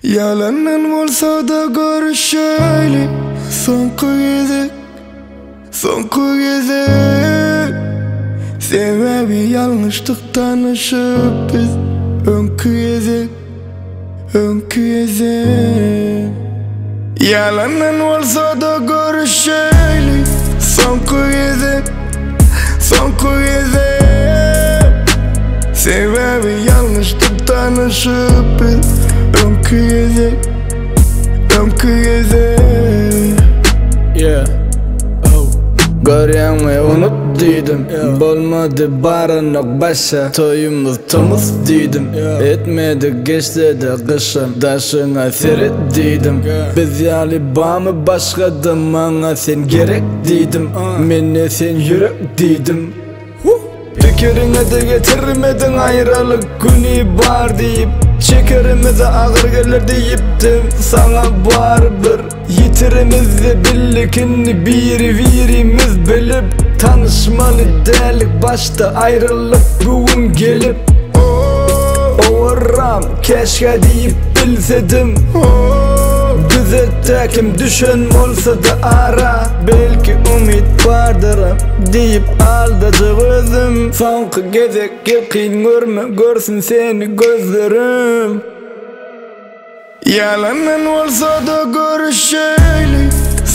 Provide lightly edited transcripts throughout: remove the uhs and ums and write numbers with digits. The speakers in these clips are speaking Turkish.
Yalanın olsa da görüşelim. Son gezek Sebebi yanlışlık tanışıp biz önkü gezek Yalanın olsa da görüşelim. Son gezek Sebebi yanlışlık tanışıp biz önkü gezek. Yeah. Görýänmi unut diýdim, bolmady barynok başa, toýumyz tomuz diýdim. Etmedi geçdi kışım, daşyňa serit diýdim. Biz ýaly bamy başgada, maňa sen gerek diýdim. Menne sen ýürek diýdim. Pikiriňe de getirmedin, aýralyk güni bar diýip çekerimize ağır gelir diýipdim. Sana barbyr yitirimizi billikini birimiz bilip, tanışmaly dälik başta aýrylyp bugün gelip. Owaram keşke diýip bilsedim, düzeltäkim düşen bolsa da ara. Belki umit bardyr diýip aldajak özüm. Soňky gezek ýakyn görme, görsün seni gözlerim. Yalanın olsa da görüşelim.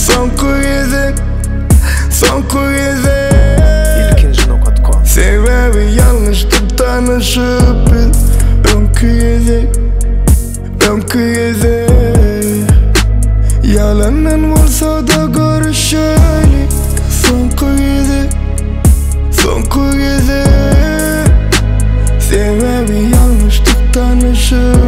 Soňky gezek ilkinci.com. Sebebi yanlışlık tanışıp biz önkü gezek Yalanın olsa da görüşelim. Soňky gezek Sebebi yanlışlık tanışıp